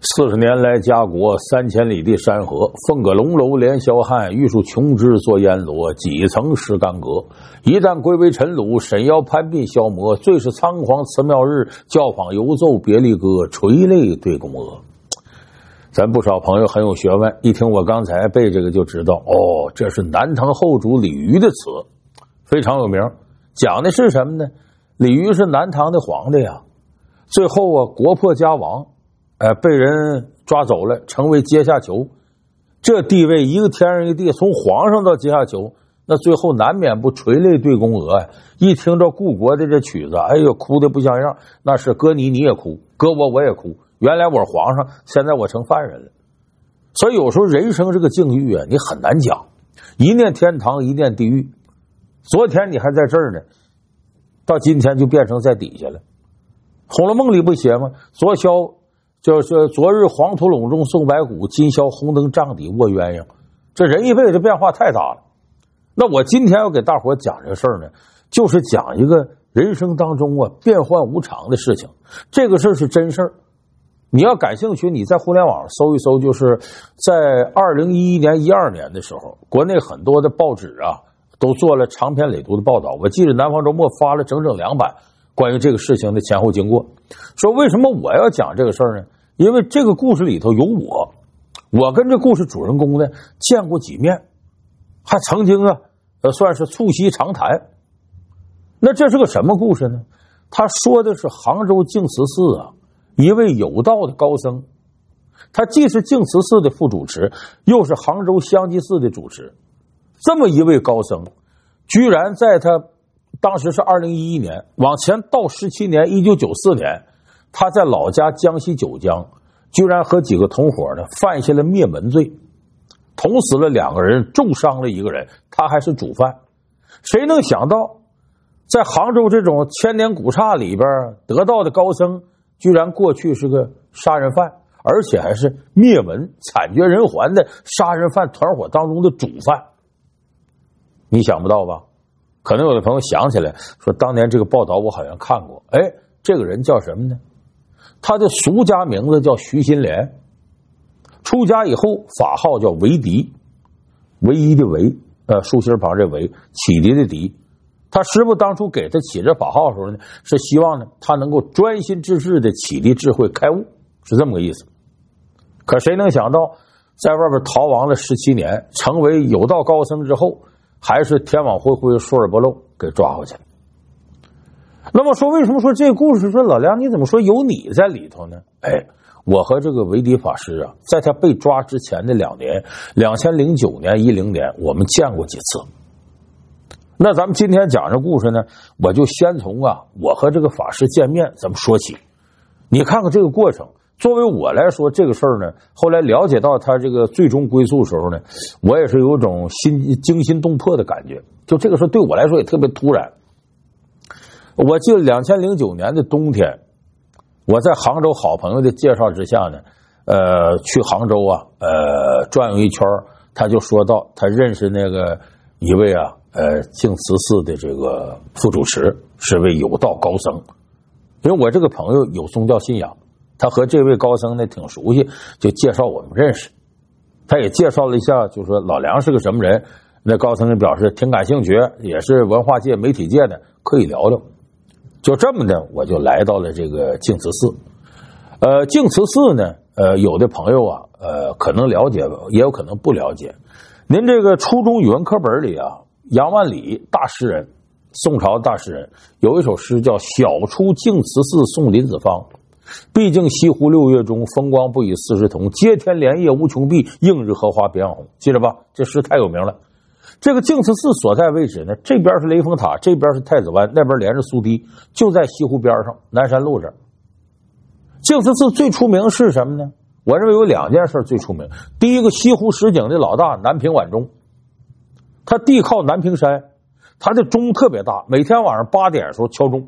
40年来家国，3000里的山河，凤阁龙楼连霄汉，玉树琼枝作烟罗，几层石干阁。一旦归为尘虏，沈腰攀鬓消磨，最是仓皇辞庙日，教坊犹奏别离歌，垂泪对宫娥。咱不少朋友很有学问，一听我刚才背这个就知道，哦，这是南唐后主李煜的词，非常有名。讲的是什么呢？李煜是南唐的皇帝啊，最后啊国破家亡，被人抓走了，成为阶下囚。这地位一个天上一个地，从皇上到阶下囚，那最后难免不垂泪对宫娥呀。一听着故国的这曲子，哎呦，哭得不像样。那是搁你也哭，搁我也哭。原来我是皇上，现在我成犯人了。所以有时候人生这个境遇啊，你很难讲，一念天堂，一念地狱。昨天你还在这儿呢，到今天就变成在底下了。《红楼梦》里不写吗？昨日黄土陇中送白骨，今宵红灯帐底卧鸳鸯。这人一辈子变化太大了。那我今天要给大伙讲这个事儿呢，就是讲一个人生当中啊变幻无常的事情。这个事儿是真事儿。你要感兴趣，你在互联网搜一搜，就是在2011年、12年的时候，国内很多的报纸啊都做了长篇累牍的报道。我记得南方周末发了整整2版关于这个事情的前后经过。说为什么我要讲这个事儿呢？因为这个故事里头有我跟这故事主人公呢见过几面，还曾经啊算是促膝长谈。那这是个什么故事呢？他说的是杭州净慈寺啊一位有道的高僧，他既是净慈寺的副主持，又是杭州香积寺的主持。这么一位高僧，居然在他当时是2011年，往前到17年1994年，他在老家江西九江，居然和几个同伙呢犯下了灭门罪，捅死了2个人，重伤了1个人，他还是主犯。谁能想到在杭州这种千年古刹里边得道的高僧，居然过去是个杀人犯，而且还是灭门惨绝人寰的杀人犯团伙当中的主犯。你想不到吧？可能有的朋友想起来说，当年这个报道我好像看过。这个人叫什么呢？他的俗家名字叫徐新莲，出家以后法号叫维迪，唯一的唯，竖心旁这唯，启迪的迪。他师傅当初给他起这法号的时候呢，是希望呢他能够专心致志的启迪智慧开悟，是这么个意思。可谁能想到在外边逃亡了17年，成为有道高僧之后，还是天网恢恢疏而不漏给抓回去了。那么说为什么说这个故事，说老梁你怎么说有你在里头呢？我和这个维迪法师啊，在他被抓之前的2年，2009年、10年，我们见过几次。那咱们今天讲这故事呢，我就先从我和这个法师见面咱们说起。你看看这个过程，作为我来说，这个事儿呢，后来了解到他这个最终归宿的时候呢，我也是有种惊心动魄的感觉。就这个事对我来说也特别突然。我记得2009年的冬天，我在杭州好朋友的介绍之下呢，去杭州转悠一圈，他就说到他认识那个一位净慈寺的这个副主持，是位有道高僧。因为我这个朋友有宗教信仰，他和这位高僧呢挺熟悉，就介绍我们认识。他也介绍了一下，就说老梁是个什么人。那高僧表示挺感兴趣，也是文化界媒体界的，可以聊聊。就这么的，我就来到了这个净慈寺。净慈寺呢有的朋友可能了解，也有可能不了解。您这个初中语文课本里杨万里大诗人，宋朝大诗人，有一首诗叫小出净慈寺送林子方，毕竟西湖6月中，风光不与四时同，接天莲叶无穷碧，映日荷花别样红。记着吧，这诗太有名了。这个净慈寺所在位置呢，这边是雷峰塔，这边是太子湾，那边连着苏堤，就在西湖边上，南山路上。净慈寺最出名是什么呢？我认为有2件事最出名。第一个，西湖十景的老大南屏晚钟，它地靠南屏山，它的钟特别大，每天晚上8点的时候敲钟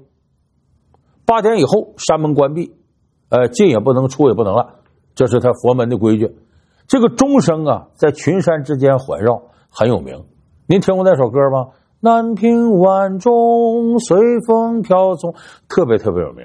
，8点以后山门关闭，进也不能，出也不能了，这是它佛门的规矩。这个钟声在群山之间环绕，很有名。您听过那首歌吗？南屏晚钟随风飘送，特别特别有名。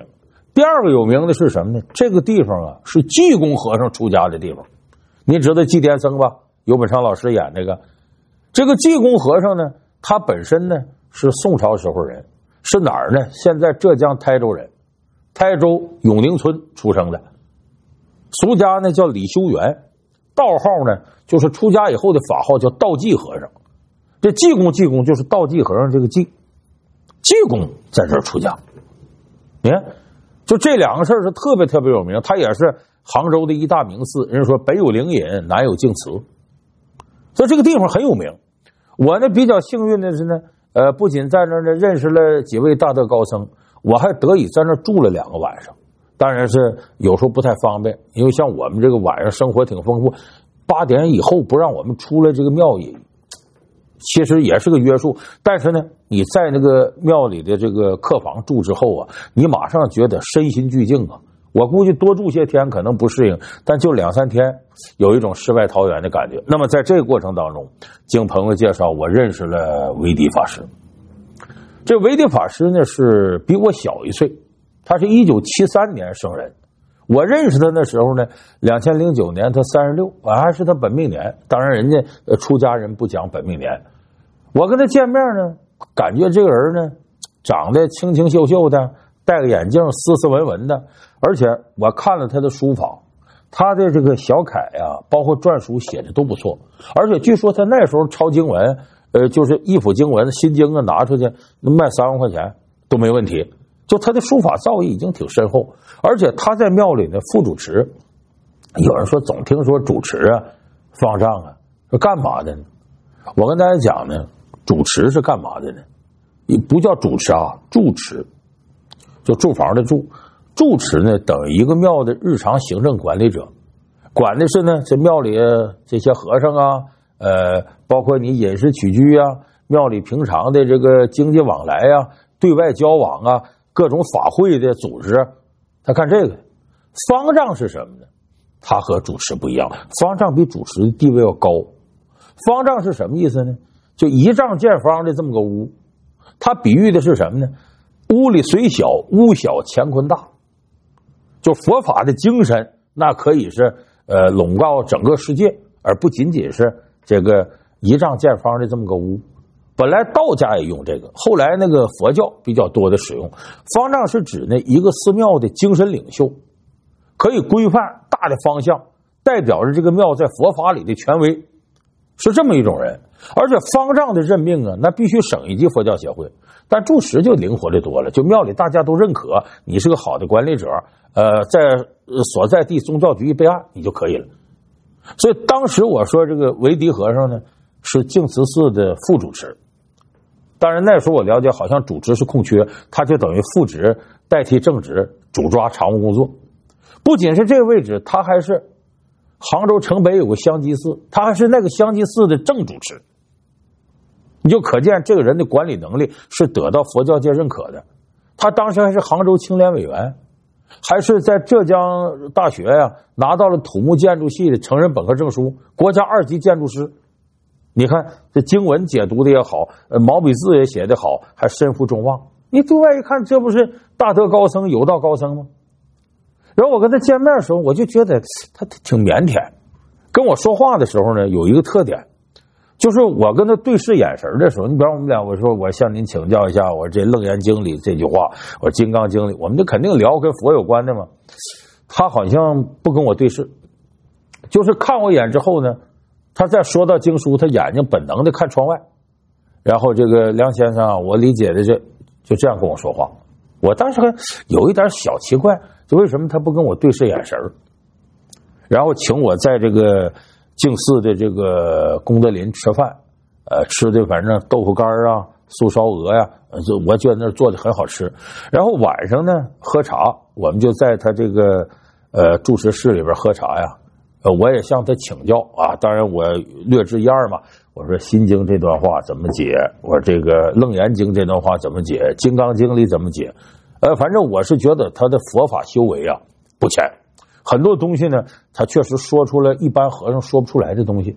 第二个有名的是什么呢？这个地方啊是济公和尚出家的地方。你知道济癫僧吧？游本昌老师演这个济公和尚呢，他本身呢是宋朝时候人，是哪儿呢？现在浙江台州人，台州永宁村出生的，俗家呢叫李修缘，道号呢就是出家以后的法号叫道济和尚。这济公就是道济和尚这个济公在这儿出家。你看，就这两个事儿是特别特别有名，他也是杭州的一大名寺。人说北有灵隐，南有净慈，所以这个地方很有名。我呢比较幸运的是呢，不仅在那儿呢认识了几位大德高僧，我还得以在那儿住了2个晚上。当然是有时候不太方便，因为像我们这个晚上生活挺丰富，8点以后不让我们出来这个庙里，其实也是个约束。但是呢，你在那个庙里的这个客房住之后啊，你马上觉得身心俱静啊。我估计多住些天可能不适应，但就2、3天有一种世外桃源的感觉。那么在这个过程当中，经朋友介绍，我认识了维迪法师。这维迪法师呢是比我小1岁，他是1973年生人。我认识他那时候呢，2009年他36，还是他本命年。当然人家出家人不讲本命年。我跟他见面呢，感觉这个人呢长得清清秀秀的，戴个眼镜，斯斯文文的。而且我看了他的书法，他的这个小楷啊，包括篆书写的都不错。而且据说他那时候抄经文，就是一府经文心经啊，拿出去卖3万块钱都没问题。就他的书法造诣已经挺深厚，而且他在庙里呢副主持。有人说总听说主持啊方丈啊是干嘛的呢？我跟大家讲呢，主持是干嘛的呢？也不叫主持啊，住持，就住房的住。住持呢等于一个庙的日常行政管理者，管的是呢这庙里这些和尚啊，包括你饮食起居啊，庙里平常的这个经济往来啊，对外交往啊，各种法会的组织，他看这个。方丈是什么呢？他和主持不一样，方丈比主持的地位要高。方丈是什么意思呢？就1丈见方的这么个屋，他比喻的是什么呢？屋里虽小，屋小乾坤大。就佛法的精神，那可以是笼罩整个世界，而不仅仅是这个1丈见方的这么个屋。本来道家也用这个，后来那个佛教比较多的使用。方丈是指呢一个寺庙的精神领袖，可以规范大的方向，代表着这个庙在佛法里的权威，是这么一种人。而且方丈的任命啊，那必须省一级佛教协会，但住持就灵活的多了，就庙里大家都认可你是个好的管理者，在所在地宗教局一备案你就可以了。所以当时我说这个维迪和尚呢是净慈寺的副主持。当然那时候我了解好像主持是空缺，他就等于副职代替正职主抓常务工作。不仅是这个位置，他还是杭州城北有个香积寺，他还是那个香积寺的正主持。你就可见这个人的管理能力是得到佛教界认可的。他当时还是杭州青联委员，还是在浙江大学呀拿到了土木建筑系的成人本科证书，国家2级建筑师。你看这经文解读的也好，毛笔字也写得好，还身负众望。你对外一看，这不是大德高僧有道高僧吗？然后我跟他见面的时候，我就觉得他挺腼腆，跟我说话的时候呢有一个特点，就是我跟他对视眼神的时候，你比方我们俩，我说我向您请教一下，我这楞严经里这句话，我金刚经里，我们就肯定聊跟佛有关的嘛。他好像不跟我对视，就是看我一眼之后呢，他再说到经书，他眼睛本能的看窗外。然后这个梁先生，我理解的就这样跟我说话。我当时还有一点小奇怪，就为什么他不跟我对视眼神？然后请我在这个净寺的这个功德林吃饭，吃的反正豆腐干啊、素烧鹅呀，我觉得那做的很好吃。然后晚上呢喝茶，我们就在他这个住持室里边喝茶呀。我也向他请教啊，当然我略知一二嘛。我说心经这段话怎么解？我说这个楞严经这段话怎么解？金刚经里怎么解？反正我是觉得他的佛法修为啊不浅，很多东西呢他确实说出了一般和尚说不出来的东西。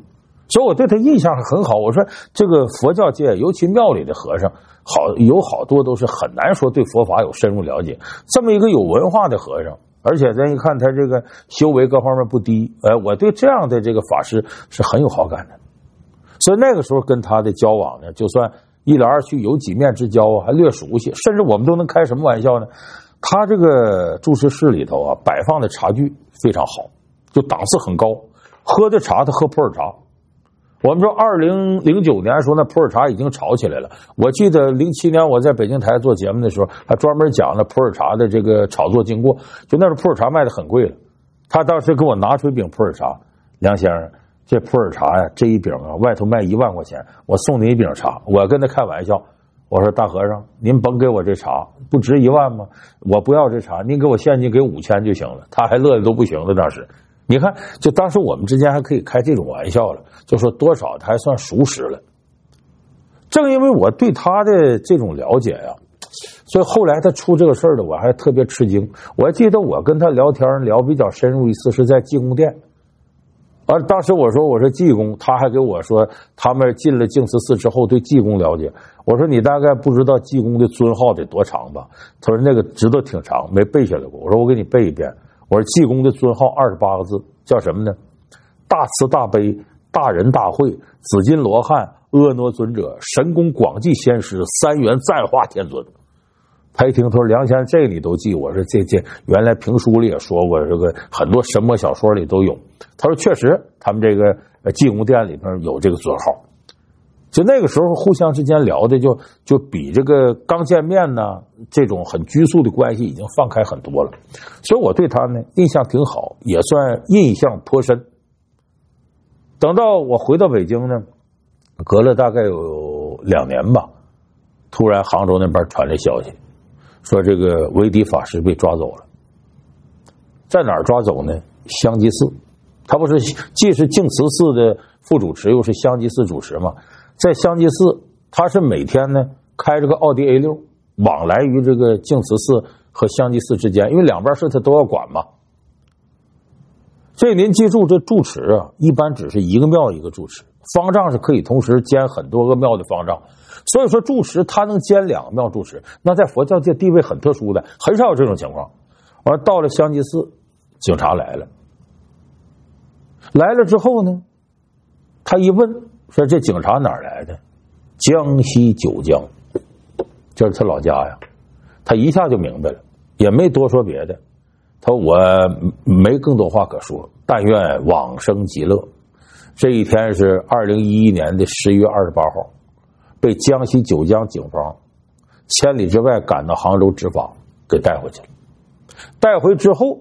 所以我对他印象很好。我说这个佛教界，尤其庙里的和尚，有好多都是很难说对佛法有深入了解。这么一个有文化的和尚，而且咱一看他这个修为各方面不低，我对这样的这个法师是很有好感的。所以那个时候跟他的交往呢，就算一来二去有几面之交啊，还略熟悉，甚至我们都能开什么玩笑呢？他这个住持室里头啊，摆放的茶具非常好，就档次很高。喝的茶他喝普洱茶。我们说2009年说那普洱茶已经炒起来了。我记得07年我在北京台做节目的时候，还专门讲了普洱茶的这个炒作经过。就那时候普洱茶卖的很贵了，他当时给我拿出一饼普洱茶，梁先生，这普洱茶呀，这一饼啊，外头卖1万块钱，我送你一饼茶。我跟他开玩笑，我说大和尚，您甭给我这茶，不值1万吗？我不要这茶，您给我现金给5000就行了。他还乐得都不行了。当时你看，就当时我们之间还可以开这种玩笑了，就说多少他还算熟识了。正因为我对他的这种了解呀，所以后来他出这个事儿了，我还特别吃惊。我还记得我跟他聊天聊比较深入一次是在济公殿。当时我说济公，他还给我说他们进了净慈寺之后对济公了解。我说你大概不知道济公的尊号得多长吧？他说那个知道挺长，没背下来过。我说我给你背一遍。我说济公的尊号28个字，叫什么呢？大慈大悲、大仁大慧、紫金罗汉、婀娜尊者、神功广济仙师、三元在化天尊。他一听，他说梁先生这个你都记？我说这原来评书里也说过，这个很多神魔小说里都有。他说确实，他们这个济公殿里边有这个尊号。就那个时候互相之间聊的就比这个刚见面呢这种很拘束的关系已经放开很多了。所以我对他呢印象挺好，也算印象颇深。等到我回到北京呢，隔了大概有2年吧，突然杭州那边传来消息，说这个维迪法师被抓走了。在哪儿抓走呢？香积寺。他不是既是净慈寺的副主持，又是香积寺主持吗？在香积寺，他是每天呢开着个奥迪 A6 往来于这个净慈寺和香积寺之间，因为两边事他都要管嘛。所以您记住，这住持啊，一般只是一个庙一个住持，方丈是可以同时兼很多个庙的方丈。所以说住持他能兼2个庙住持，那在佛教界地位很特殊的，很少有这种情况。完到了香积寺，警察来了之后呢，他一问说这警察哪儿来的？江西九江，这是他老家呀。他一下就明白了，也没多说别的。他说我没更多话可说，但愿往生极乐。这一天是2011年的11月28号，被江西九江警方千里之外赶到杭州执法，给带回去了。带回之后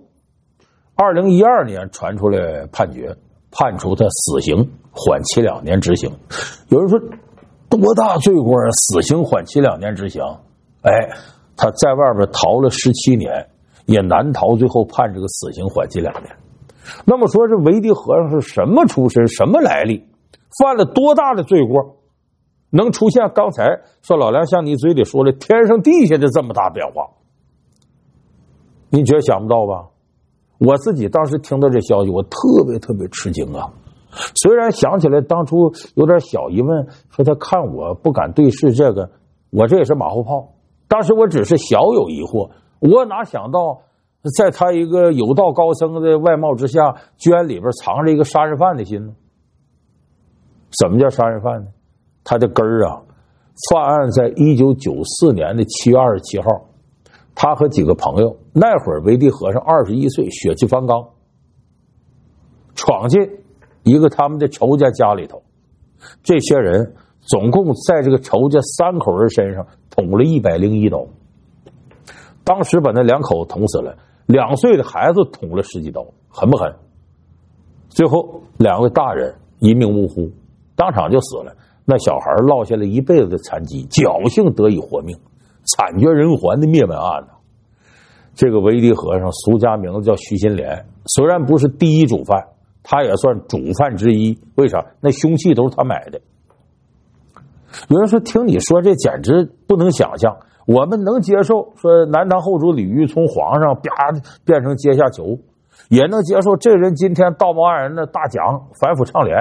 2012年传出来判决，判处他死刑，缓期2年执行。有人说多大罪过啊，死刑缓期2年执行？他在外边逃了17年，也难逃最后判这个死刑缓期2年。那么说这维迪和尚是什么出身，什么来历，犯了多大的罪过，能出现刚才说老梁像你嘴里说的天上地下的这么大变化？您觉得想不到吧？我自己当时听到这消息，我特别吃惊啊。虽然想起来当初有点小疑问，说他看我不敢对视这个，我这也是马后炮。当时我只是小有疑惑，我哪想到在他一个有道高僧的外貌之下，居然里边藏着一个杀人犯的心呢？什么叫杀人犯呢？他的根儿啊，犯案在1994年的7月27号，他和几个朋友，那会儿维迪和尚21岁，血气方刚，闯进一个他们的仇家家里头。这些人总共在这个仇家3口人身上捅了101刀，当时把那2口捅死了，2岁的孩子捅了10几刀，狠不狠？最后2位大人一命呜呼，当场就死了。那小孩落下了一辈子的残疾，侥幸得以活命，惨绝人寰的灭门案呢。这个维迪和尚俗家名字叫徐新莲，虽然不是第一主犯，他也算主犯之一。为啥？那凶器都是他买的。有人说听你说这简直不能想象，我们能接受说南唐后主李煜从皇上啪变成阶下囚，也能接受这人今天道貌岸然的大讲反腐倡廉，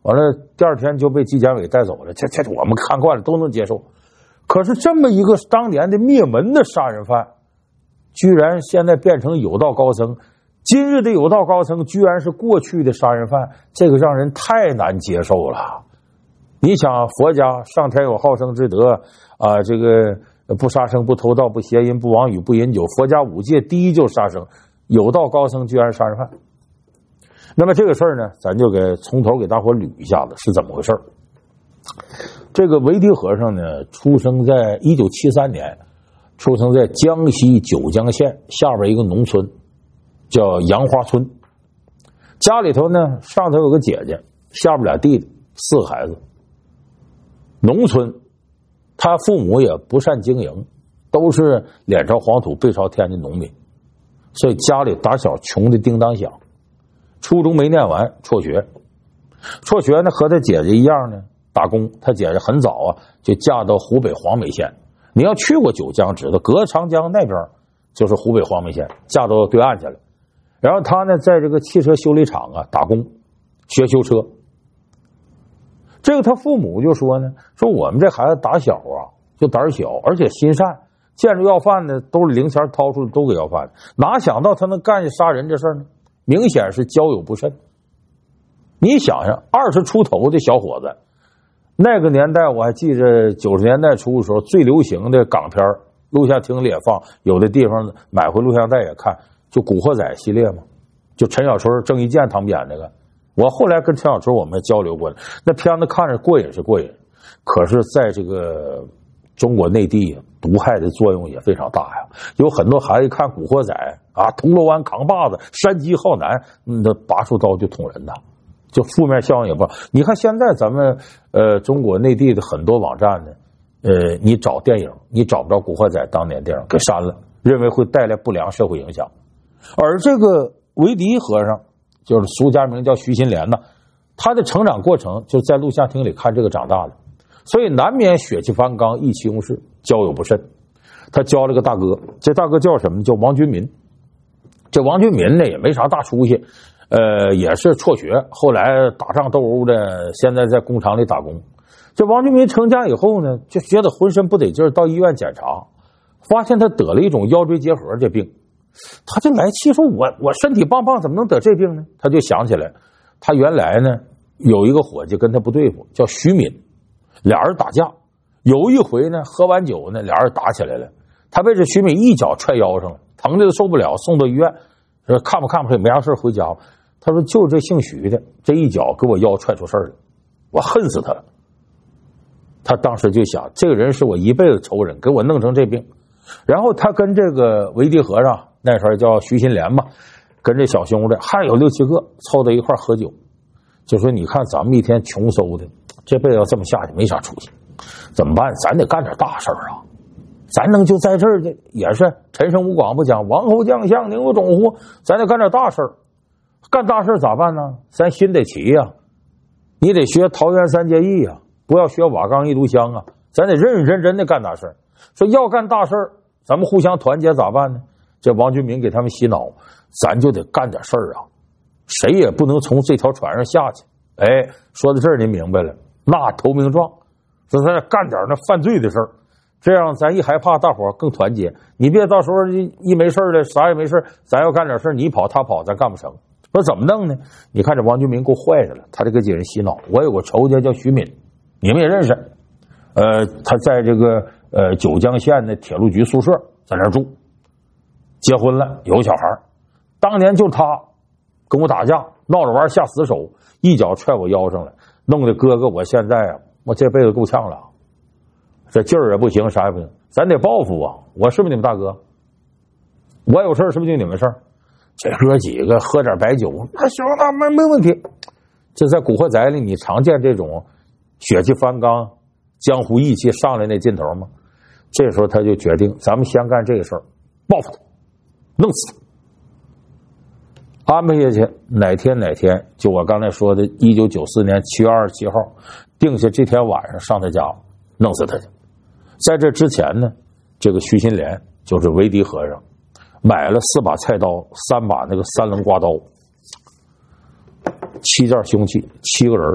完了第二天就被纪检委带走了。这我们看惯了都能接受。可是这么一个当年的灭门的杀人犯，居然现在变成有道高僧。今日的有道高僧居然是过去的杀人犯，这个让人太难接受了。你想，佛家上天有好生之德啊，这个不杀生、不偷盗、不邪淫、不妄语、不饮酒，佛家5戒第一就是杀生。有道高僧居然是杀人犯。那么这个事儿呢，咱就从头给大伙捋一下子是怎么回事。这个维迪和尚呢，出生在1973年，出生在江西九江县下边一个农村，叫杨花村。家里头呢，上头有个姐姐，下边俩弟弟，4个孩子。农村，他父母也不善经营，都是脸朝黄土背朝天的农民，所以家里打小穷的叮当响。初中没念完，辍学。辍学呢，和他姐姐一样呢，打工。他姐姐很早啊就嫁到湖北黄梅县。你要去过九江，知道隔长江那边就是湖北黄梅县，嫁到对岸去了。然后他呢，在这个汽车修理厂啊打工，学修车。这个他父母就说呢，说我们这孩子打小啊就胆小，而且心善，见着要饭的都是零钱掏出来都给要饭，哪想到他能干杀人这事儿呢？明显是交友不慎。你想想，20出头的小伙子，那个年代我还记着90年代初的时候最流行的港片，录像厅里也放，有的地方买回录像带也看，就《古惑仔》系列嘛，就陈小春、郑伊健他们演那个。我后来跟陈小春我们交流过，那片子看着过瘾是过瘾，可是在这个中国内地毒害的作用也非常大呀。有很多孩子看《古惑仔》啊，铜锣湾扛把子，山鸡浩南，那拔出刀就捅人的，就负面效应也不好。你看现在咱们中国内地的很多网站呢，你找电影你找不着《古惑仔》当年电影，给删了，认为会带来不良社会影响。而这个维迪和尚，就是俗家名叫徐新莲呢，他的成长过程就是在录像厅里看这个长大的，所以难免血气方刚、意气用事、交友不慎。他交了个大哥，这大哥叫什么呢？叫王军民。这王军民呢也没啥大出息，也是辍学，后来打仗斗殴的，现在在工厂里打工。这王军民成家以后呢，就觉得浑身不得劲儿，到医院检查，发现他得了一种腰椎结核这病。他就来气说我身体棒棒怎么能得这病呢？他就想起来他原来呢有一个伙计跟他不对付，叫徐敏，俩人打架，有一回呢喝完酒呢俩人打起来了，他被这徐敏一脚踹腰上了，疼的受不了，送到医院，说看不没啥事回家。他说就这姓徐的这一脚给我腰踹出事了，我恨死他了。他当时就想这个人是我一辈子仇人，给我弄成这病。然后他跟这个维迪和尚，那时候叫徐新莲嘛，跟这小兄弟还有6、7个凑到一块喝酒，就说你看咱们一天穷嗖的，这辈子要这么下去没啥出息，怎么办？咱得干点大事啊！咱能就在这儿的也是陈胜吴广不讲王侯将相宁有种乎，咱得干点大事。干大事咋办呢？咱心得齐呀，你得学桃园三结义呀，不要学瓦岗一炉香啊，咱得认认真真的干大事。说要干大事，咱们互相团结咋办呢？这王军民给他们洗脑，咱就得干点事儿啊，谁也不能从这条船上下去。哎，说到这儿您明白了，那投名状，说咱得干点那犯罪的事儿，这样咱一害怕，大伙儿更团结。你别到时候一没事的啥也没事，咱要干点事你跑他跑，咱干不成。说怎么弄呢？你看这王军民够坏的了，他这给几人洗脑。我有个仇家叫徐敏，你们也认识，他在这个九江县的铁路局宿舍在那儿住，结婚了，有个小孩。当年就他跟我打架，闹着玩下死手，一脚踹我腰上了，弄得哥哥我现在啊，我这辈子够呛了，这劲儿也不行，啥也不行，咱得报复啊！我是不是你们大哥？我有事是不是就你们事儿？这哥几个喝点白酒，那行，那没问题。这在《古惑仔》里，你常见这种血气方刚、江湖义气上来那劲头吗？这时候他就决定，咱们先干这个事儿，报复他，弄死他。安排下去，哪天，就我刚才说的1994年7月27号，定下这天晚上上他家弄死他去。在这之前呢，这个徐新莲就是维迪和尚，买了4把菜刀，3把那个3棱刮刀，7件凶器，7个人，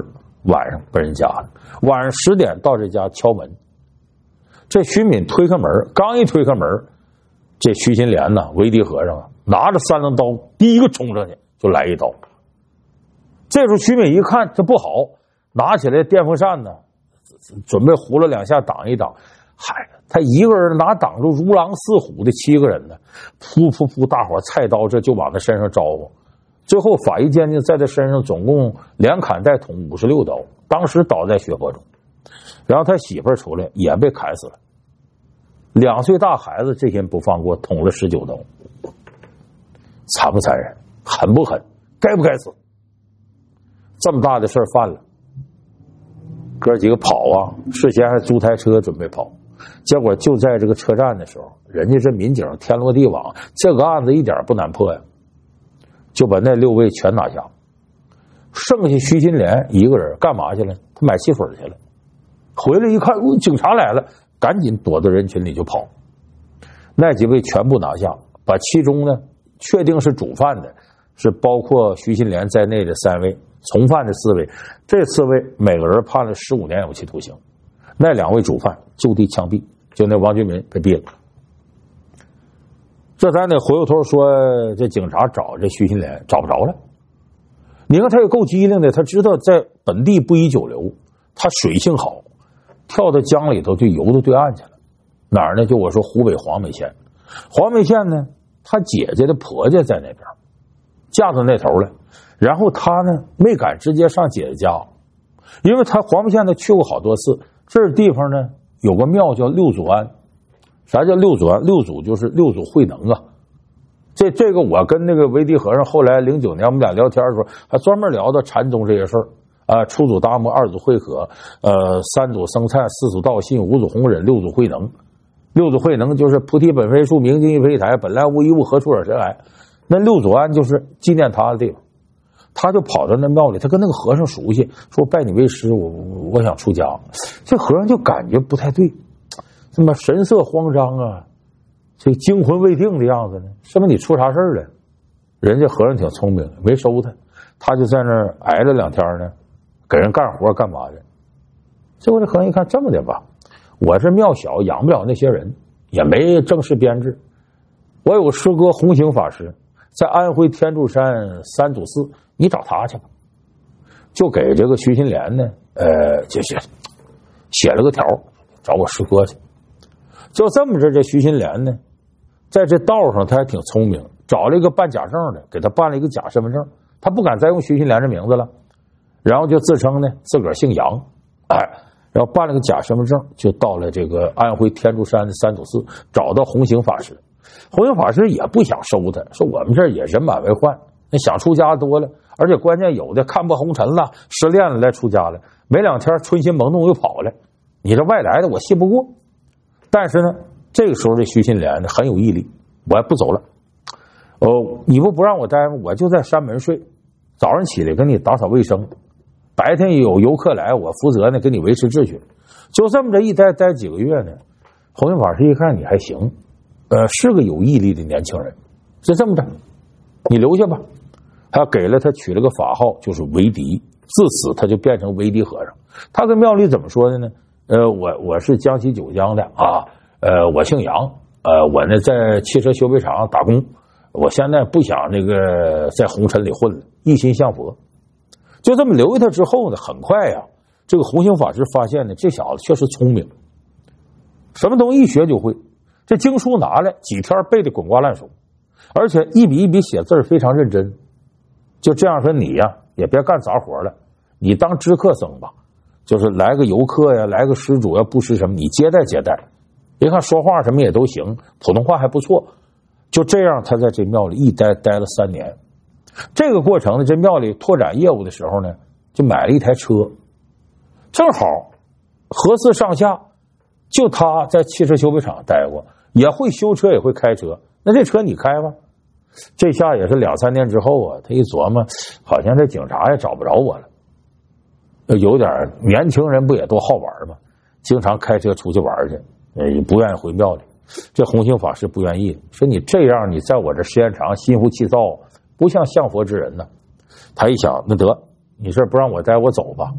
晚上奔人家了。晚上10点到这家敲门，这徐敏推开门，刚一推开门，这徐新莲呢，韦地和尚拿着3棱刀，第一个冲上去就来一刀。这时候徐敏一看这不好，拿起来电风扇呢，准备呼了2下挡一挡。嗨，他一个人哪挡住如狼似虎的7个人呢？噗噗噗，大伙菜刀这就往他身上招呼。最后法医鉴定，在他身上总共连砍带捅56刀，当时倒在血泊中。然后他媳妇儿出来也被砍死了。2岁大孩子这些人不放过，捅了19刀。残不残忍？狠不狠？该不该死？这么大的事儿犯了，哥几个跑啊，事先还租台车准备跑，结果就在这个车站的时候，人家这民警天罗地网，这个案子一点不难破呀，就把那6位全拿下，剩下徐新莲一个人干嘛去了？他买汽水去了。回来一看，警察来了，赶紧躲到人群里就跑。那几位全部拿下，把其中呢确定是主犯的，是包括徐新莲在内的3位，从犯的4位，这4位每个人判了15年有期徒刑。那2位主犯就地枪毙，就那王军民被毙了。这咱得回过头说，这警察找这徐新莲找不着了。你看他也够机灵的，他知道在本地不宜久留，他水性好，跳到江里头就游到对岸去了。哪儿呢？就我说湖北黄梅县。黄梅县呢，他姐姐的婆家在那边，嫁到那头了。然后他呢没敢直接上姐姐家，因为他黄梅县他去过好多次。这地方呢有个庙叫六祖庵。啥叫六祖庵？六祖就是六祖慧能啊。这个我跟那个韦地和尚后来09年我们俩聊天的时候，还专门聊到禅宗这些事儿啊，初祖达摩，2祖慧可，3祖僧璨，4祖道信，5祖弘忍，6祖慧能。6祖慧能就是菩提本非树，明镜亦非台，本来无一物，何处惹尘埃。那六祖庵就是纪念他的地方。他就跑到那庙里，他跟那个和尚熟悉，说拜你为师，我想出家。这和尚就感觉不太对，怎么神色慌张啊，这惊魂未定的样子呢？是不是你出啥事儿了？人家和尚挺聪明，没收他，他就在那儿挨了2天呢，给人干活干嘛的。结果这和尚一看，这么的吧，我这庙小，养不了那些人，也没正式编制，我有师哥弘行法师，在安徽天柱山3祖寺，你找他去吧。就给这个徐新莲呢，就是写了个条，找我师哥去。就这么着，这徐新莲呢，在这道上他还挺聪明，找了一个办假证的，给他办了一个假身份证，他不敢再用徐新莲这名字了，然后就自称呢自个儿姓杨，然后办了个假身份证，就到了这个安徽天柱山的3祖寺，找到弘行法师。弘行法师也不想收他，说我们这儿也人满为患，那想出家多了，而且关键有的看破红尘了，失恋了来出家了，没2天春心萌动又跑了，你这外来的我信不过。但是呢，这个时候这徐新莲呢很有毅力，我也不走了。你不让我待吗？我就在山门睡，早上起来给你打扫卫生，白天有游客来，我负责呢给你维持秩序。就这么着一待几个月呢，弘行法师一看你还行，是个有毅力的年轻人，就这么着，你留下吧。他给了他取了个法号，就是韦迪，自此他就变成韦迪和尚。他跟庙里怎么说的呢？我是江西九江的啊，我姓杨，我呢在汽车修配厂打工，我现在不想那个在红尘里混了，一心向佛。就这么留下他之后呢，很快呀，这个弘行法师发现呢，这小子确实聪明，什么东西一学就会，这经书拿来几天背得滚瓜烂熟，而且一笔一笔写字非常认真。就这样说，你呀也别干杂活了，你当知客僧吧，就是来个游客呀，来个施主呀，布施什么，你接待接待。别看说话什么也都行，普通话还不错。就这样，他在这庙里一待了3年。这个过程呢，这庙里拓展业务的时候呢，就买了一台车，正好合适上下，就他在汽车修配厂待过，也会修车也会开车，那这车你开吧。这下也是2、3年之后啊，他一琢磨，好像这警察也找不着我了，有点年轻人不也都好玩吗？经常开车出去玩去，也不愿意回庙里。这弘行法师不愿意，说你这样你在我这时间长，心浮气躁，不像向佛之人呢。他一想，那得你这不让我待，我走吧。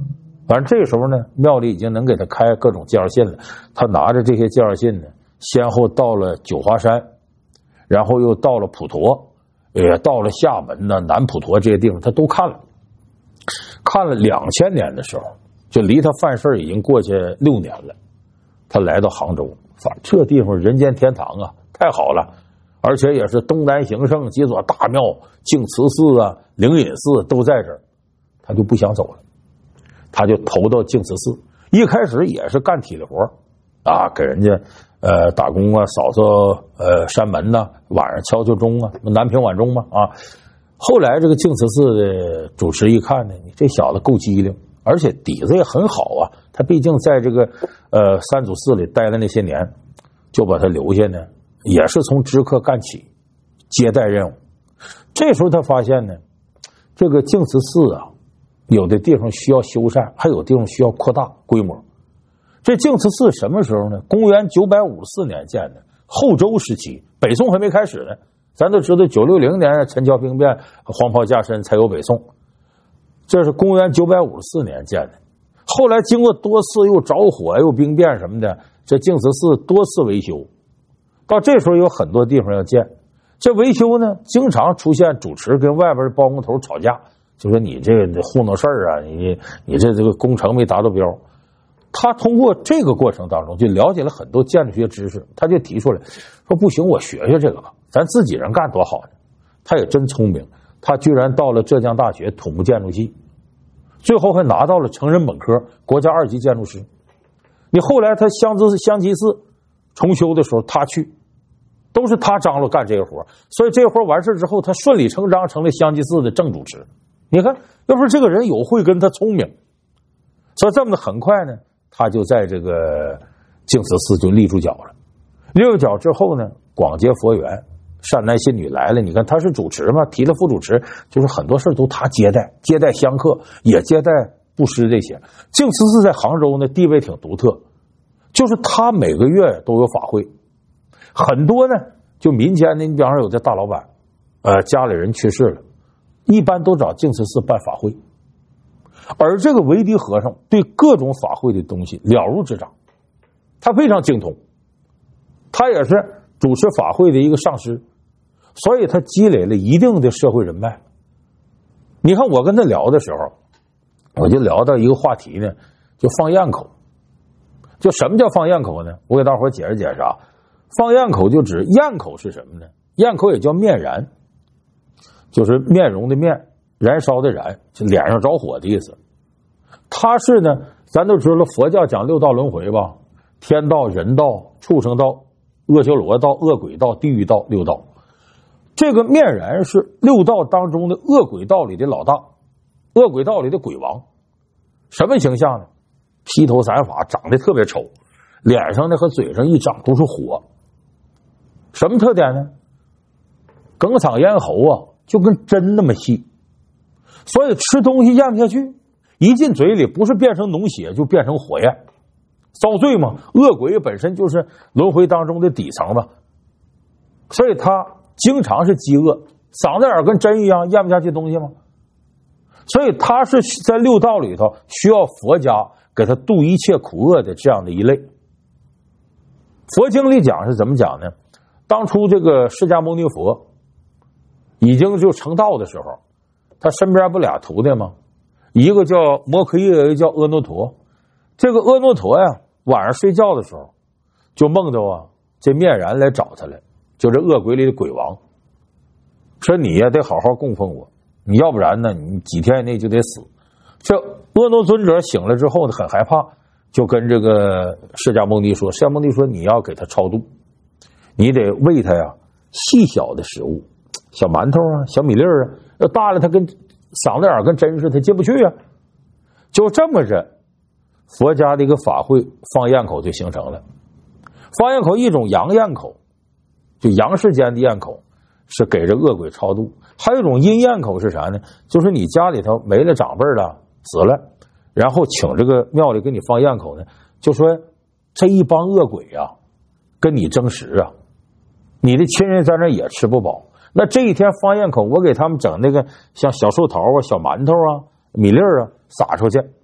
反正这时候呢，庙里已经能给他开各种介绍信了。他拿着这些介绍信呢，先后到了九华山，然后又到了普陀，也到了厦门呢、南普陀这些地方，他都看了。看了2000年的时候，就离他犯事已经过去6年了。他来到杭州，反正这地方人间天堂啊，太好了，而且也是东南形胜，几所大庙，净慈寺啊、灵隐寺都在这儿，他就不想走了。他就投到净慈寺，一开始也是干体力活啊，给人家打工啊，扫扫山门呐、晚上敲敲钟啊，南屏晚钟嘛啊。后来这个净慈寺的主持一看呢，你这小子够机灵，而且底子也很好啊。他毕竟在这个三祖寺里待了那些年，就把他留下呢，也是从知客干起，接待任务。这时候他发现呢，这个净慈寺啊，有的地方需要修缮，还有地方需要扩大规模。这净慈寺什么时候呢？公元954年建的，后周时期，北宋还没开始呢。咱都知道960年陈桥兵变，黄袍加身才有北宋，这是公元954年建的。后来经过多次又着火又兵变什么的，这净慈寺多次维修，到这时候有很多地方要建。这维修呢，经常出现主持跟外边包工头吵架，就说你这糊弄事儿啊，你这个工程没达到标。他通过这个过程当中就了解了很多建筑学知识，他就提出来说不行，我学学这个吧，咱自己人干多好呢。他也真聪明，他居然到了浙江大学土木建筑系，最后还拿到了成人本科，国家2级建筑师。你后来他香积寺重修的时候，他去，都是他张罗干这个活，所以这个活完事之后，他顺理成章成了香积寺的正主持。你看，要不是这个人有慧根，他聪明，所以这么的很快呢，他就在这个净慈寺就立住脚了。立住脚之后呢，广结佛缘，善男信女来了，你看他是主持嘛，提了副主持，就是很多事都他接待香客，也接待布施这些。净慈寺在杭州呢地位挺独特，就是他每个月都有法会，很多呢就民间的，你比方说有的大老板，家里人去世了，一般都找净慈寺办法会。而这个维迪和尚对各种法会的东西了如指掌，他非常精通，他也是主持法会的一个上师，所以他积累了一定的社会人脉。你看我跟他聊的时候，我就聊到一个话题呢，就放焰口。就什么叫放焰口呢？我给大伙解释解释啊。放焰口就指焰口是什么呢？焰口也叫面燃，就是面容的面，燃烧的燃，就脸上着火的意思。它是呢，咱都知道佛教讲6道轮回吧，天道、人道、畜生道、阿修罗道、恶鬼道、地狱道，6道。这个面燃是6道当中的恶鬼道里的老大，恶鬼道里的鬼王。什么形象呢？披头散发，长得特别丑，脸上呢和嘴上一长都是火。什么特点呢？哽嗓咽喉啊，就跟针那么细，所以吃东西咽不下去，一进嘴里不是变成脓血就变成火焰，遭罪嘛。恶鬼本身就是轮回当中的底层嘛，所以他经常是饥饿，嗓子眼跟针一样，咽不下去东西嘛。所以他是在6道里头需要佛家给他度一切苦厄的这样的一类。佛经里讲是怎么讲呢？当初这个释迦牟尼佛已经就成道的时候，他身边不俩徒弟吗？一个叫摩诃耶，一个叫阿耨陀。这个阿耨陀呀，晚上睡觉的时候就梦到啊，这面燃来找他来，就这恶鬼里的鬼王，说你呀得好好供奉我，你要不然呢，你几天以内就得死。这阿耨尊者醒了之后呢，很害怕，就跟这个释迦牟尼说，释迦牟尼说你要给他超度，你得喂他呀细小的食物，小馒头啊，小米粒啊，要大了他跟嗓子眼跟针似的，他进不去啊。就这么着，佛家的一个法会放焰口就形成了。放焰口一种阳焰口，就阳世间的焰口，是给这恶鬼超度；还有一种阴焰口是啥呢？就是你家里头没了长辈了，死了，然后请这个庙里给你放焰口呢，就说这一帮恶鬼啊，跟你争食啊，你的亲人在那也吃不饱。那这一天放焰口，我给他们整那个像小寿桃啊、小馒头啊、米粒啊撒出去，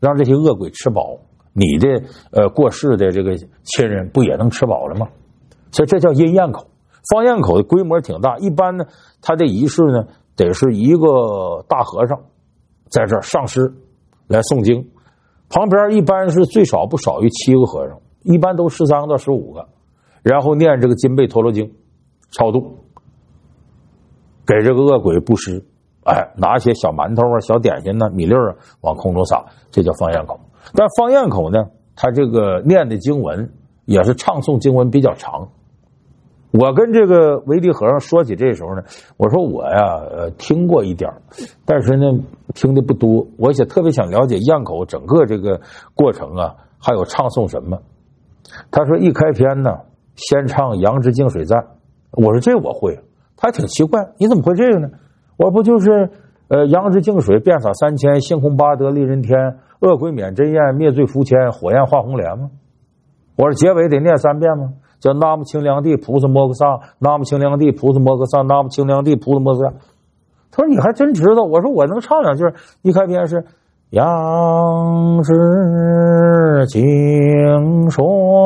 让这些恶鬼吃饱，你的过世的这个亲人不也能吃饱了吗？所以这叫阴咽口。放咽口的规模挺大，一般呢，他的仪式呢得是一个大和尚在这儿上师来诵经，旁边一般是最少不少于7个和尚，一般都13到15个，然后念这个金贝陀罗经超度，给这个恶鬼布施，拿些小馒头啊、小点心呢、米粒啊往空中撒，这叫放咽口。但放咽口呢，他这个念的经文也是唱诵经文比较长。我跟这个维地和尚说起这时候呢，我说我呀，听过一点，但是呢，听的不多。我也特别想了解咽口整个这个过程啊，还有唱诵什么。他说一开篇呢，先唱《杨枝净水赞》。我说这我会，他还挺奇怪，你怎么会这个呢？我说不就是杨枝净水，遍洒3000，星空八德利人天，恶鬼免真焰，灭罪伏千，火焰化红莲吗？我说结尾得念3遍吗？叫南无清凉地菩萨摩诃萨，南无清凉地菩萨摩诃萨，南无清凉地菩萨摩诃萨。他说你还真知道。我说我能唱2句。一开篇是杨枝净水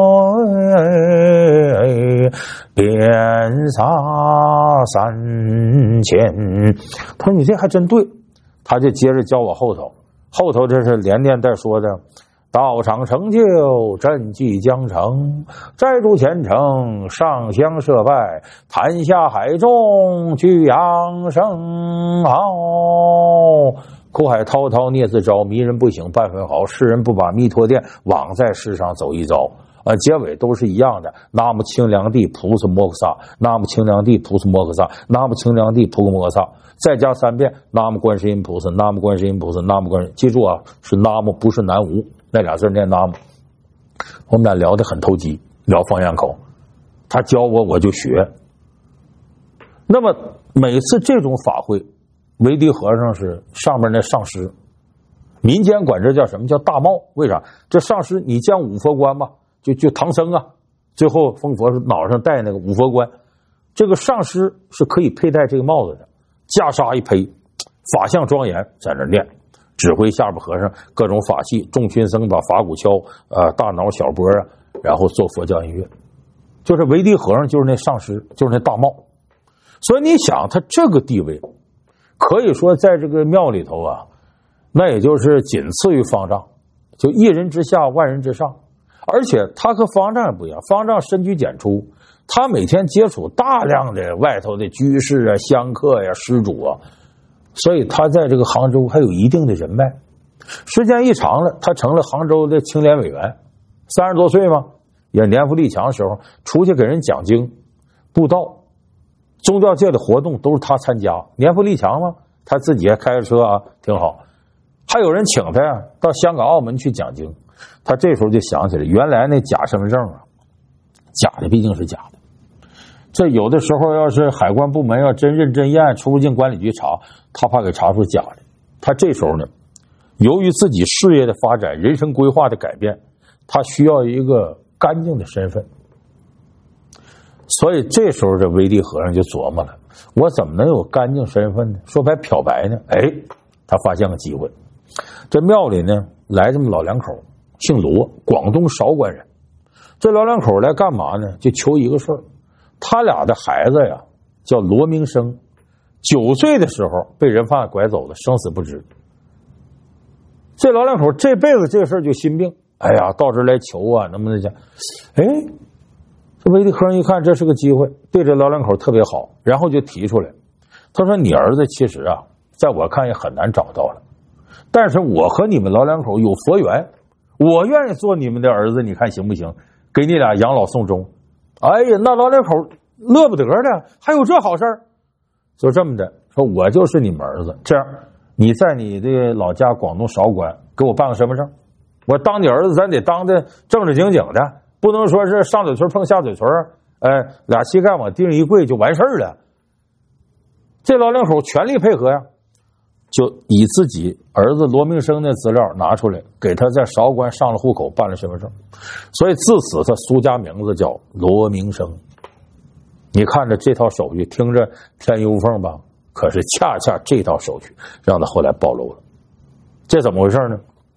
遍洒3000。他说你这还真对。他就接着教我后头这是连念带说的，道场成就，赈济江城，摘除前程，上香设拜，坛下海中，居扬声号。苦海滔滔孽自招，迷人不醒半分好，世人不把弥陀殿，枉在世上走一遭。结尾都是一样的，南无清凉地菩萨摩诃萨，南无清凉地菩萨摩诃萨，南无清凉地菩萨摩诃萨，再加3遍，南无观世音菩萨，南无观世音菩萨，南无观世。记住啊，是南无，不是南无，那俩字念南无。我们俩聊得很投机，聊放咽口，他教我我就学。那么每次这种法会，维地和尚是上面那上师，民间管这叫什么？叫大帽。为啥？这上师你见五佛冠吧，就唐僧啊，最后封佛是脑上戴那个五佛冠，这个上师是可以佩戴这个帽子的，袈裟一披，法相庄严，在那念，指挥下边和尚各种法器，众群僧把法鼓敲，大脑小钵啊，然后做佛教音乐。就是维地和尚就是那上师，就是那大帽。所以你想他这个地位，可以说在这个庙里头啊，那也就是仅次于方丈，就一人之下万人之上。而且他和方丈也不一样，方丈深居简出，他每天接触大量的外头的居士啊、香客呀、施主啊，所以他在这个杭州还有一定的人脉。时间一长了，他成了杭州的青联委员，30多岁嘛，也年富力强的时候，出去给人讲经、布道、宗教界的活动都是他参加，年富力强嘛，他自己还开着车啊，挺好。还有人请他呀，到香港、澳门去讲经。他这时候就想起来，原来那假身份证啊，假的毕竟是假的。这有的时候要是海关部门要真认真验，出入境管理局查，他怕给查出假的。他这时候呢，由于自己事业的发展、人生规划的改变，他需要一个干净的身份。所以这时候这维地和尚就琢磨了，我怎么能有干净身份呢？说白漂白呢？他发现个机会。这庙里呢来这么老2口，姓罗，广东韶关人。这老2口来干嘛呢？就求一个事儿。他俩的孩子呀叫罗明生，9岁的时候被人贩子拐走了，生死不知。这老2口这辈子这个事儿就心病，到这儿来求啊，能不能讲？这维地和尚一看这是个机会，对这老2口特别好，然后就提出来，他说你儿子其实啊，在我看也很难找到了，但是我和你们老2口有佛缘，我愿意做你们的儿子，你看行不行？给你俩养老送终。那老2口乐不得了，还有这好事儿？就这么的说，我就是你们儿子，这样你在你的老家广东韶关给我办个身份证，我当你儿子咱得当的正正经经的，不能说是上嘴唇碰下嘴唇，俩膝盖往地上一跪就完事儿了。这老2口全力配合呀，就以自己儿子罗明生的资料拿出来，给他在韶关上了户口，办了身份证，所以自此他俗家名字叫罗明生。你看着这套手续听着天衣无缝吧，可是恰恰这套手续让他后来暴露了。这怎么回事呢？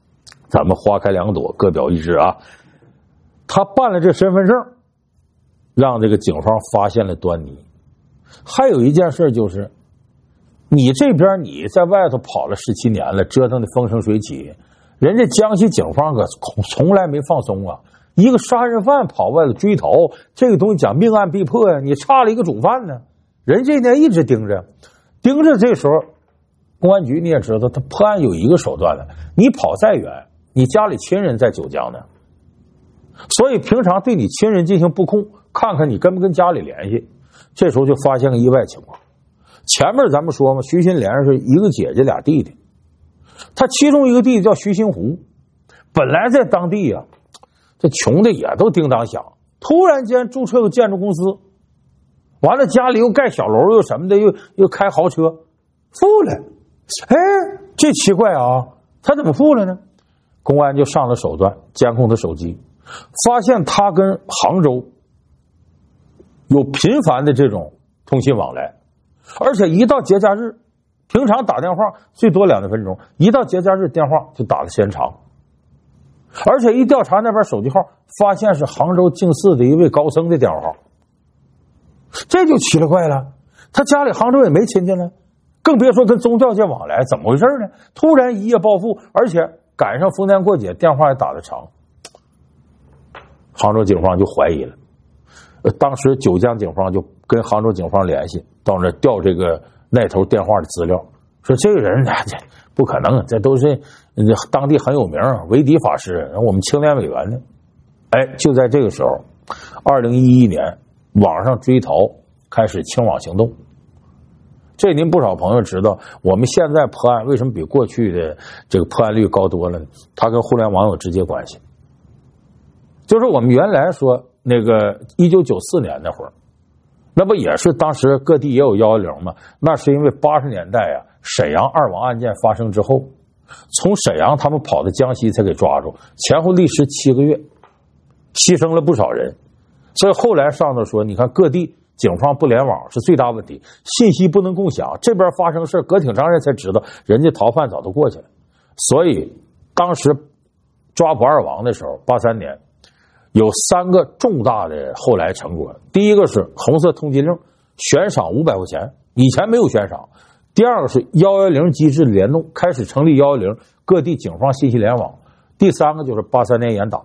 咱们花开两朵，各表一枝啊。他办了这身份证，让这个警方发现了端倪。还有一件事就是，你这边你在外头跑了17年了，折腾的风生水起，人家江西警方可从来没放松啊。一个杀人犯跑外头追逃，这个东西讲命案必破呀，你差了一个主犯呢，人这边一直盯着。这时候公安局你也知道，他破案有一个手段了，你跑再远，你家里亲人在九江呢，所以平常对你亲人进行布控，看看你跟不跟家里联系。这时候就发现个意外情况。前面咱们说嘛，徐新莲是一个姐姐俩弟弟，他其中一个弟弟叫徐新湖，本来在当地啊，这穷的也都叮当响，突然间注册个建筑公司，完了家里又盖小楼又什么的，又开豪车，富了。哎，这奇怪啊，他怎么富了呢？公安就上了手段，监控他手机，发现他跟杭州有频繁的这种通信往来，而且一到节假日，平常打电话最多2分钟，一到节假日电话就打得时间长。而且一调查那边手机号，发现是杭州净寺的一位高僧的电话号，这就奇了怪了。他家里杭州也没亲戚了，更别说跟宗教界往来，怎么回事呢？突然一夜暴富，而且赶上逢年过节，电话也打得长。杭州警方就怀疑了，当时九江警方就跟杭州警方联系，到那调这个那头电话的资料，说这个人这不可能，这都是当地很有名维迪法师，我们青年委员呢。哎，就在这个时候，2011年网上追逃开始清网行动。这您不少朋友知道，我们现在破案为什么比过去的这个破案率高多了呢？它跟互联网有直接关系。就是我们原来说那个1994年那会儿，那不也是当时各地也有110吗？那是因为80年代啊，沈阳2网案件发生之后，从沈阳他们跑到江西才给抓住，前后历时7个月，牺牲了不少人。所以后来上头说，你看各地警方不联网是最大问题，信息不能共享，这边发生事隔挺长人才知道，人家逃犯早都过去了。所以当时抓捕2网的时候，83年有3个重大的后来成果。第一个是红色通缉令，悬赏500块钱，以前没有悬赏。第二个是110机制联动，开始成立110，各地警方信息联网。第三个就是83年严打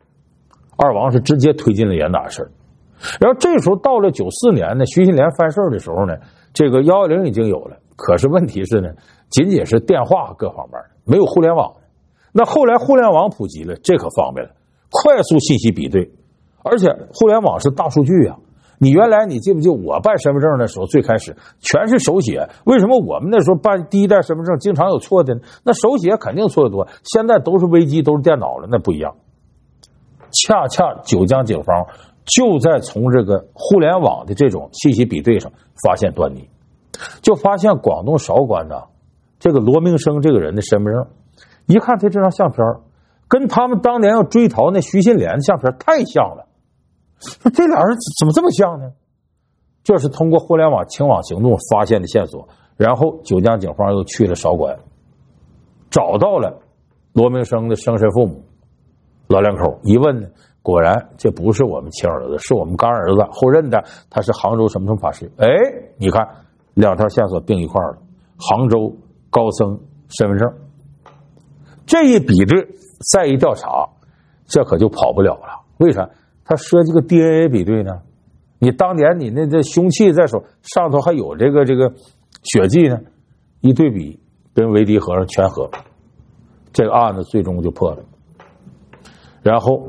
，2网是直接推进了严打的事。然后这时候到了94年呢，徐新莲犯事的时候呢，这个110已经有了，可是问题是呢，仅仅是电话各方面，没有互联网。那后来互联网普及了，这可方便了，快速信息比对，而且互联网是大数据啊。你原来你记不记得我办身份证的时候，最开始全是手写，为什么我们那时候办第一代身份证经常有错的呢？那手写肯定错的多，现在都是微机，都是电脑了，那不一样。恰恰九江警方就在从这个互联网的这种信息比对上发现端倪，就发现广东韶关的这个罗明生这个人的身份证，一看他这张相片跟他们当年要追逃那徐新莲的相片太像了，说这俩人怎么这么像呢？这是通过互联网清网行动发现的线索。然后九江警方又去了韶关，找到了罗明生的生身父母老两口，一问呢，果然这不是我们亲儿子，是我们干儿子后认的，他是杭州什么什么法师。哎，你看2条线索并一块了，杭州高僧身份证，这一比对再一调查，这可就跑不了了。为啥？他设计个 DNA 比对呢？你当年你那这凶器在手上头还有这个血迹呢，一对比跟维迪和尚全合，这个案子最终就破了。然后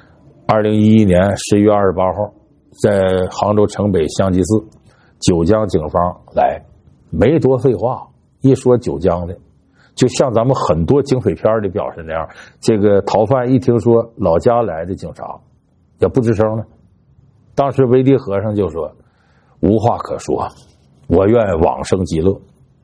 2011年11月28号在杭州城北香积寺，九江警方来，没多废话，一说九江的就像咱们很多警匪片的表示那样，这个逃犯一听说老家来的警察也不吱声了。当时维迪和尚就说，无话可说，我愿往生极乐。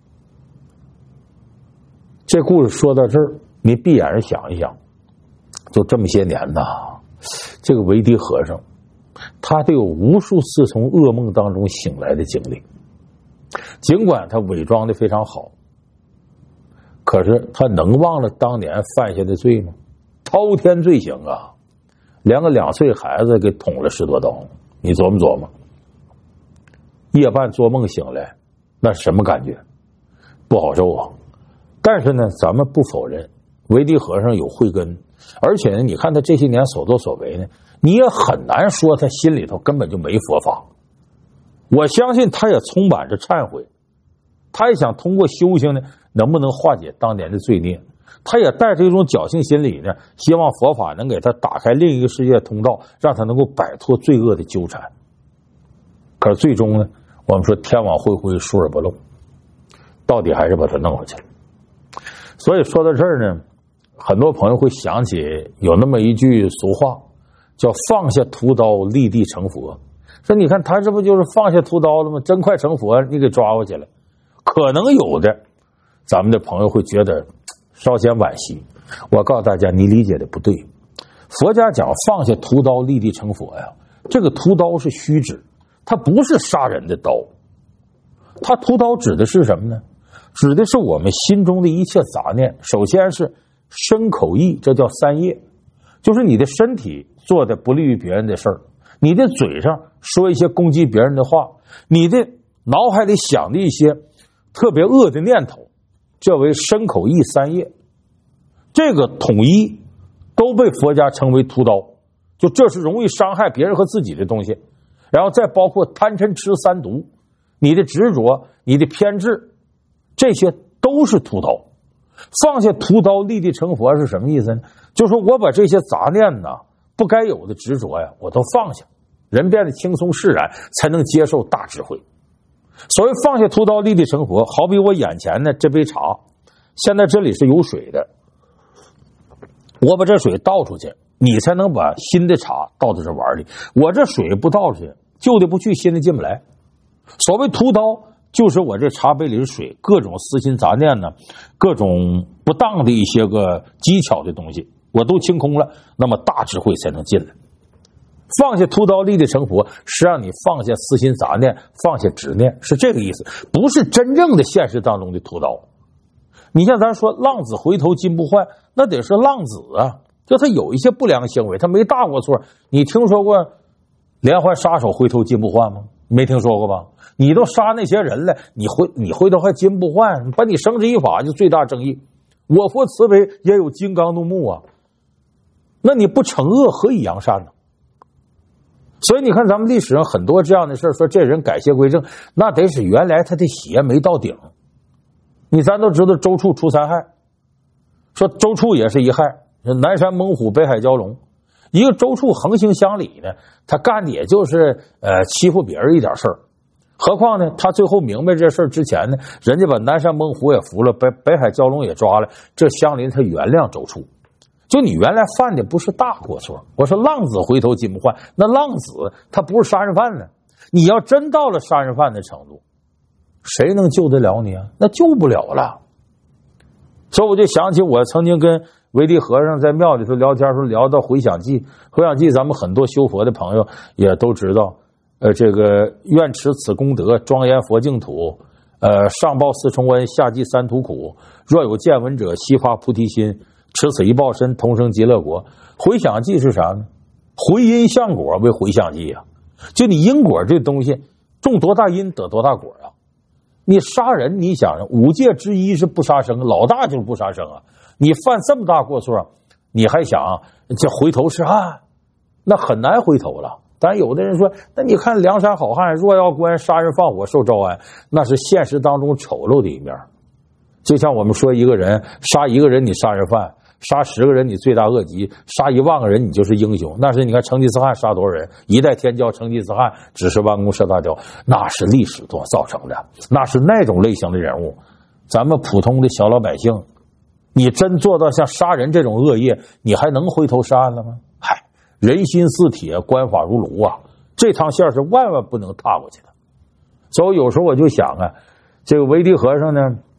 这故事说到这儿，你闭眼想一想，就这么些年呐，这个维迪和尚他得有无数次从噩梦当中醒来的经历。尽管他伪装的非常好，可是他能忘了当年犯下的罪吗？ 滔天罪行啊，连个2岁孩子给捅了10多刀，你琢磨琢磨。夜半做梦醒来，那是什么感觉？不好受啊。但是呢，咱们不否认维迪和尚有慧根，而且呢，你看他这些年所作所为呢，你也很难说他心里头根本就没佛法。我相信他也充满着忏悔，他也想通过修行呢，能不能化解当年的罪孽。他也带着一种侥幸心理呢，希望佛法能给他打开另一个世界通道，让他能够摆脱罪恶的纠缠。可是最终呢，我们说天网恢恢，疏而不漏，到底还是把他弄回去了。所以说到这儿呢，很多朋友会想起有那么一句俗话，叫放下屠刀，立地成佛。说你看他这不就是放下屠刀了吗？真快成佛，你给抓过去了。可能有的咱们的朋友会觉得稍显惋惜，我告诉大家，你理解的不对。佛家讲放下屠刀，立地成佛呀，这个屠刀是虚指，它不是杀人的刀。它屠刀指的是什么呢？指的是我们心中的一切杂念。首先是身口意，这叫3业，就是你的身体做的不利于别人的事儿，你的嘴上说一些攻击别人的话，你的脑海里想的一些特别恶的念头，这为身口意3业。这个统一都被佛家称为屠刀，就这是容易伤害别人和自己的东西。然后再包括贪嗔痴3毒，你的执着，你的偏执，这些都是屠刀。放下屠刀，立地成佛是什么意思呢？就是说我把这些杂念呢，不该有的执着呀，我都放下，人变得轻松释然，才能接受大智慧。所谓放下屠刀，立地成佛，好比我眼前呢这杯茶，现在这里是有水的，我把这水倒出去，你才能把新的茶倒到这碗里。我这水不倒出去，旧的不去，新的进不来。所谓屠刀，就是我这茶杯里的水，各种私心杂念呢，各种不当的一些个技巧的东西，我都清空了，那么大智慧才能进来。放下屠刀，立地成佛，是让你放下私心杂念，放下执念，是这个意思，不是真正的现实当中的屠刀。你像咱说浪子回头金不换，那得是浪子啊，就他有一些不良行为，他没大过错。你听说过连环杀手回头金不换吗？没听说过吧？你都杀那些人了，你回头还金不换，把你绳之以法就最大正义。我佛慈悲也有金刚怒目啊，那你不惩恶何以扬善呢？所以你看咱们历史上很多这样的事，说这人改邪归正，那得是原来他的邪没到顶。咱都知道周处除3害，说周处也是一害，南山猛虎，北海蛟龙。一个周处横行乡里呢，他干的也就是欺负别人一点事儿。何况呢，他最后明白这事儿之前呢，人家把南山猛虎也俘了，北海蛟龙也抓了，这乡邻他原谅周处。就你原来犯的不是大过错，我说浪子回头金不换，那浪子他不是杀人犯呢，你要真到了杀人犯的程度，谁能救得了你啊？那救不了了。所以我就想起我曾经跟维地和尚在庙里头聊天时候聊到回想记，回想记咱们很多修佛的朋友也都知道，这个愿持此功德，庄严佛净土，上报四重恩，下济三途苦，若有见闻者，悉发菩提心，持此一报身，同生极乐国。回想记是啥呢？回因向果为回想记啊，就你因果这东西，种多大因得多大果啊。你杀人，你想5戒之一是不杀生，老大就是不杀生啊。你犯这么大过错，你还想这回头是岸，那很难回头了。当然有的人说，那你看梁山好汉若要关，杀人放火受招安，那是现实当中丑陋的一面。就像我们说一个人杀1个人你杀人犯，杀10个人你罪大恶极，杀1万个人你就是英雄。那是你看成吉思汗杀多少人，一代天骄成吉思汗只是弯弓射大雕，那是历史所造成的，那是那种类型的人物。咱们普通的小老百姓，你真做到像杀人这种恶业，你还能回头是岸了吗？嗨，人心似铁，官法如炉啊，这趟线是万万不能踏过去的。所以有时候我就想啊，这个维地和尚呢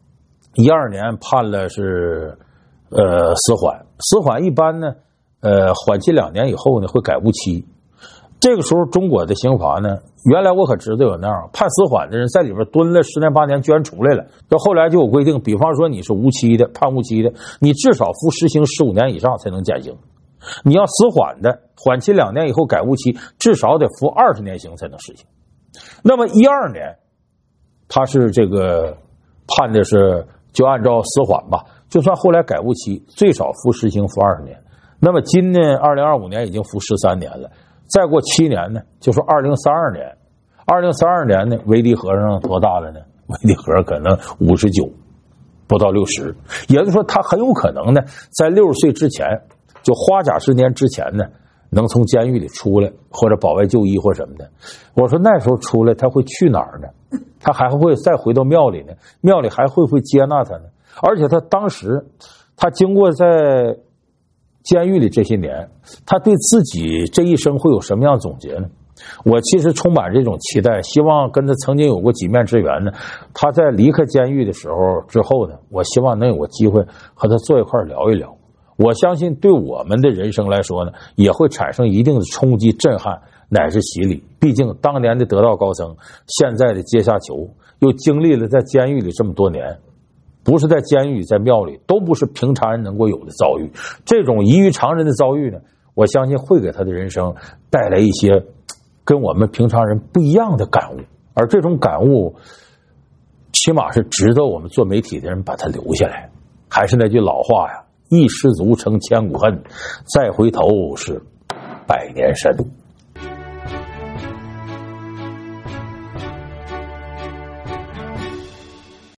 ，12年判了是死缓，死缓一般呢缓期2年以后呢会改无期。 这个时候中国的刑法呢，原来我可知道有那样判死缓的人在里边蹲了10年8年居然出来了，到后来就有规定，比方说你是无期的，判无期的，你至少服实刑15年以上才能减刑，你要死缓的，缓期2年以后改无期，至少得服20年刑才能实行。那么12年他是这个判的是就按照死缓吧，就算后来改无期，最少服实刑服20年。那么今年2025年已经服13年了，再过7年呢，就是2032年。2032年呢，维迪和尚多大了呢？维迪和尚可能59，不到60，也就是说他很有可能呢，在60岁之前，就花甲10年之前呢，能从监狱里出来，或者保外就医或什么的。我说那时候出来他会去哪儿呢？他还会再回到庙里呢？庙里还会不会接纳他呢？而且他当时，他经过在监狱里这些年，他对自己这一生会有什么样总结呢？我其实充满这种期待，希望跟他曾经有过几面之缘呢。他在离开监狱的时候之后呢，我希望能有个机会和他坐一块聊一聊。我相信对我们的人生来说呢，也会产生一定的冲击、震撼乃至洗礼。毕竟当年的得道高僧，现在的阶下囚，又经历了在监狱里这么多年，不是在监狱里，在庙里，都不是平常人能够有的遭遇。这种异于常人的遭遇呢，我相信会给他的人生带来一些跟我们平常人不一样的感悟，而这种感悟起码是值得我们做媒体的人把它留下来。还是那句老话呀，一失足成千古恨，再回头是百年身。